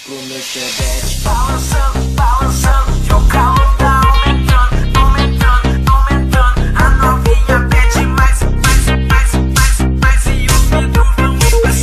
pro meu chevette. Balançando, balançando, que o calor tá aumentando, aumentando, aumentando. A novinha pede mais, mais e os vidros vão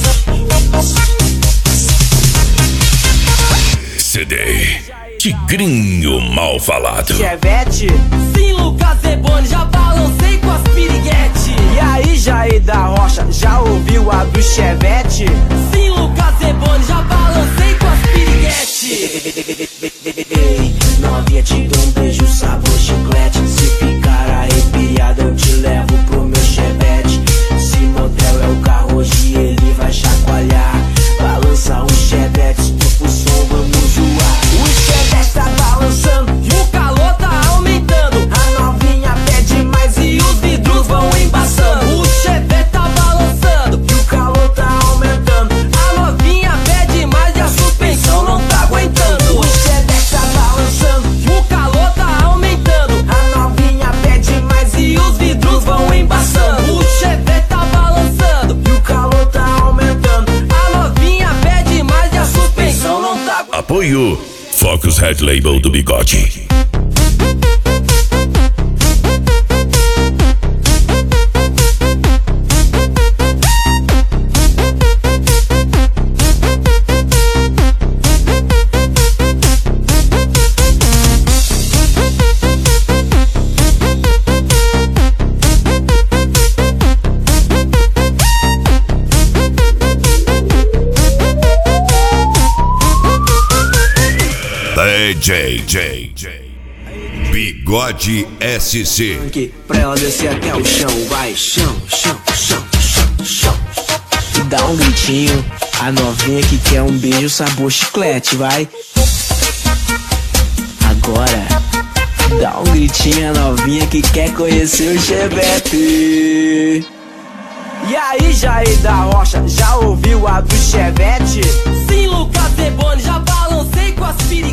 CD Tigrinho Mal Falado. Chevette, sim, Lucas Eboni, já balancei com as piriguete. e aí Jair da Rocha, já ouviu a do Chevette? Sim, Lucas Eboni, já balancei com as piriguete. Ei, novinha, te dou um beijo, sabor chiclete. Se ficar arrepiada, eu te levo pro meu Chevette. Se motel é o carro, hoje ele vai chacoalhar. Balança o Chevette, estufa o som, vamos zoar. O Chevette tá balançando E o calor tá aumentando, a novinha pede mais e os vidros vão embaçando. o Chevette tá balançando, E o calor tá aumentando, a novinha pede mais e a suspensão não tá aguentando. o Chevette tá balançando, O calor tá aumentando, a novinha pede mais e os vidros vão embaçando. O Chevette tá balançando, e o calor tá aumentando. a novinha pede mais e a suspensão não tá aguentando. Apoio Focus Red Label do Bigode. DJ Bigode SC. Que pra ela descer até o chão, vai chão, chão, chão, chão, chão. E dá um gritinho, a novinha que quer um beijo sabor chiclete, vai. Agora, dá um gritinho, a novinha que quer conhecer o Chevette. E aí, Jair da Rocha, já ouviu a do Chevette? Sim, Lucas Eboni, já balancei com as piriguete.